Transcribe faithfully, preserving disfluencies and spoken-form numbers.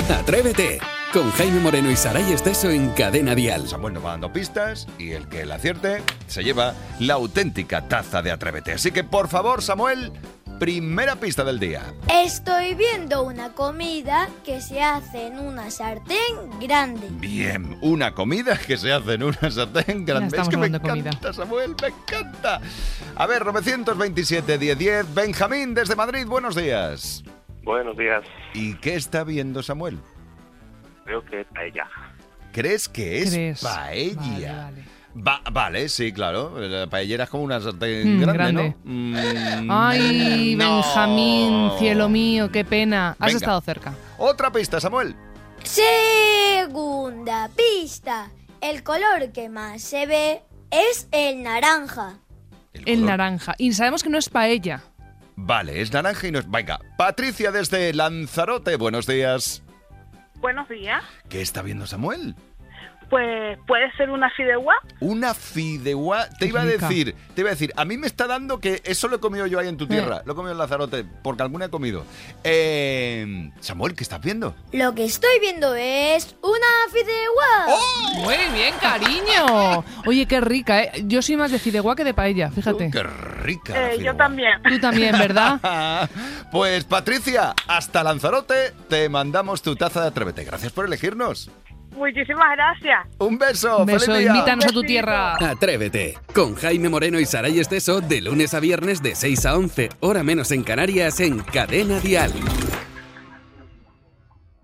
Atrévete, con Jaime Moreno y Saray Esteso en Cadena Dial. Samuel nos va dando pistas y el que la acierte se lleva la auténtica taza de Atrévete. Así que, por favor, Samuel, primera pista del día. Estoy viendo una comida que se hace en una sartén grande. Bien, una comida que se hace en una sartén grande. Es que me encanta, comida. Samuel, me encanta. A ver, novecientos veintisiete, diez diez, Benjamín desde Madrid, buenos días. Buenos días. ¿Y qué está viendo Samuel? Creo que es paella. ¿Crees que es ¿Crees? paella? Vale, vale. Va, vale, sí, claro. La paellera es como una sartén mm, grande, grande, ¿no? Mm, Ay, no. Benjamín, cielo mío, qué pena. Has Venga. estado cerca. Otra pista, Samuel. Segunda pista. El color que más se ve es el naranja. El, el naranja. Y sabemos que no es paella. Vale, es naranja y no es... Venga, Patricia desde Lanzarote, buenos días. Buenos días. ¿Qué está viendo Samuel? Pues puede ser una fideuá. Una fideuá. Te iba a decir, te iba a decir, a mí me está dando que eso lo he comido yo ahí en tu tierra, eh. lo he comido en Lanzarote, porque alguna he comido. Eh, Samuel, ¿qué estás viendo? Lo que estoy viendo es una fideuá. ¡Oh! Muy bien, cariño. Oye, qué rica, ¿eh? Yo soy más de fideuá que de paella, fíjate. Oh, qué rica. Eh, yo también. Tú también, ¿verdad? Pues Patricia, hasta Lanzarote te mandamos tu taza de Atrévete. Gracias por elegirnos. Muchísimas gracias. Un beso. Un beso, feliz día. invítanos a tu tierra. Atrévete, con Jaime Moreno y Saray Esteso, de lunes a viernes de seis a once, hora menos en Canarias, en Cadena Dial.